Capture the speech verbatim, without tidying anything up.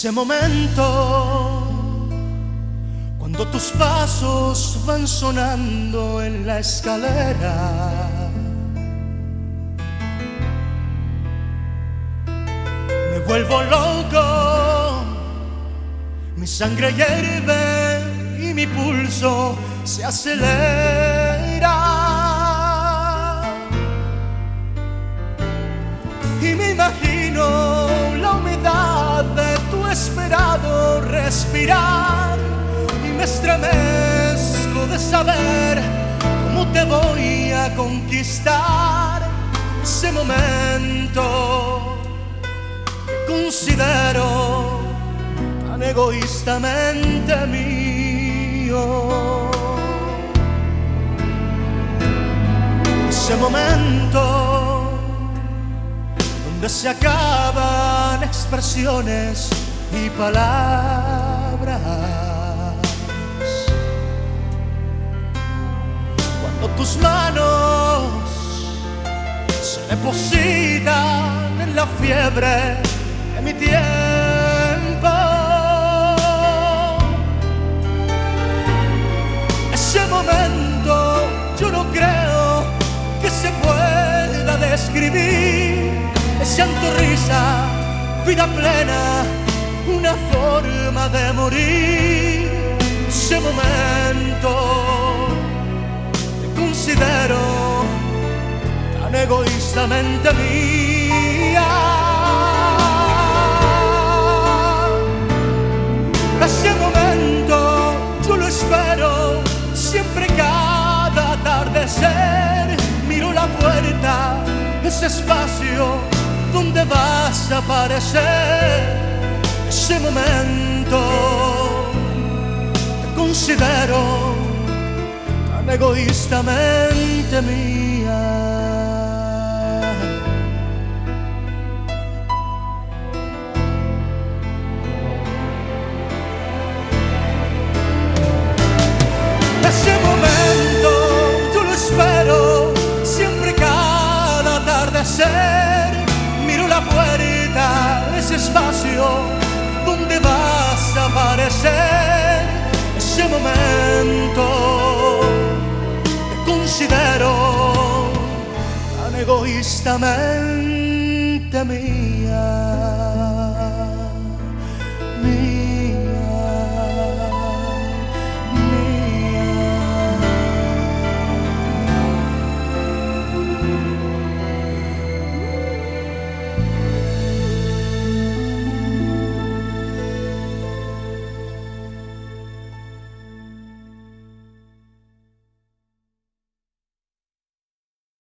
Ese momento, cuando tus pasos van sonando en la escalera, me vuelvo loco, mi sangre hierve y mi pulso se acelera. Y me imagino la humedad de tu esperado respirar, y me estremezco de saber cómo te voy a conquistar. Ese momento que considero tan egoístamente mío. Ese momento donde se acaban expresiones y palabras, cuando tus manos se depositan en la fiebre de mi tiempo. Ese momento yo no creo que se pueda describir. Es llanto, risa, vida plena, una forma de morir. Ese momento te considero tan egoístamente mía. Ese momento yo lo espero siempre, cada atardecer. Miro la puerta, ese espacio donde vas a aparecer. Ese momento te considero tan egoístamente mía. Ese momento yo lo espero siempre, cada atardecer. Miro la puerta, ese espacio donde vas a aparecer. Ese momento te considero tan egoístamente mío.